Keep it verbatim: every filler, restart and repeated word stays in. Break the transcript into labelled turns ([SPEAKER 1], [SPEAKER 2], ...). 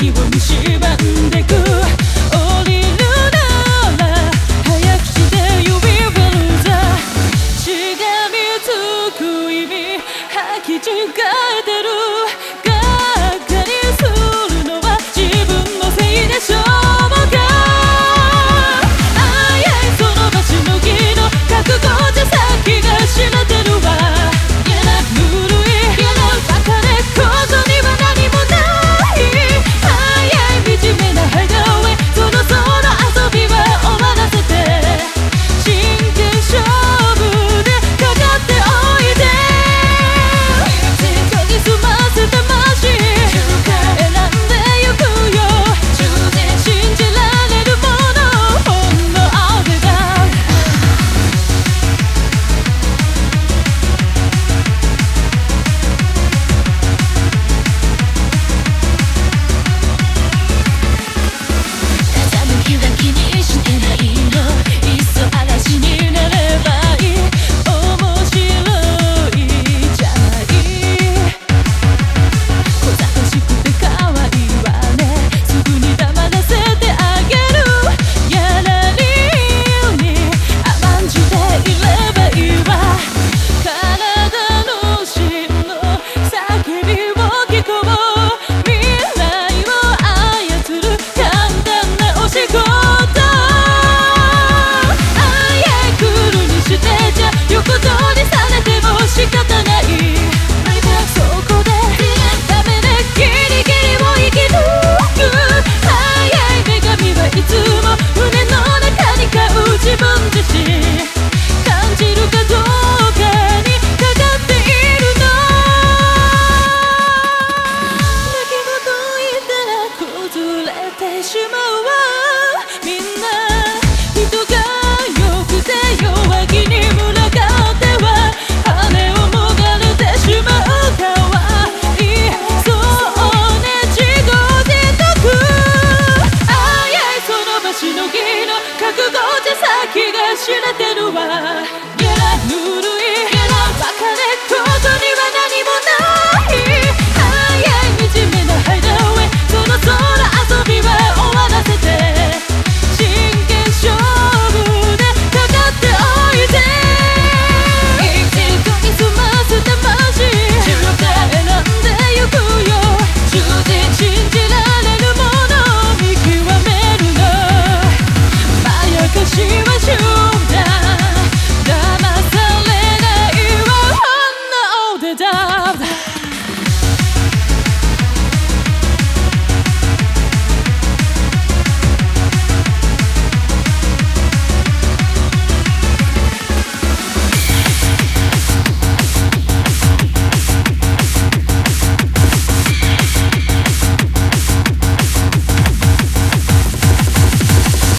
[SPEAKER 1] 息を蝕んでく降りるなら早くして You will lose しがみつく意味履き違えてるがっかりするのは自分のせいでしょうかあいあいその場しのぎの覚悟じゃ先が知れてるわ嫌なぬるい嫌なバカでことには何もないあいあい惨めなハイダウェイそろそろ遊びは終わらせて真剣勝負でかかっておいで研ぎ澄ませたマシン選んでゆくよ信じられるものほんの青でだ風向きは気にしてないのいっそ嵐になればいい面白いじゃない小賢しくて可愛いわねすぐに黙らせてあげるやられるに甘んじていればいいわ体の芯の叫びを聞こう未来を操る簡単なお仕事あいあいクールにしてちゃ横取りされても仕方ないそこでダメでギリギリを生き抜くあいあい女神はいつも胸の中に飼う自分自身感じるかどうかにかかっているの出来事言ったら崩れてしまうわみんな人が良くて弱気に群がっては羽をもがれてしまうかわいそうね自業自得あいあいその場しのぎの覚悟じゃ先が知れてるわ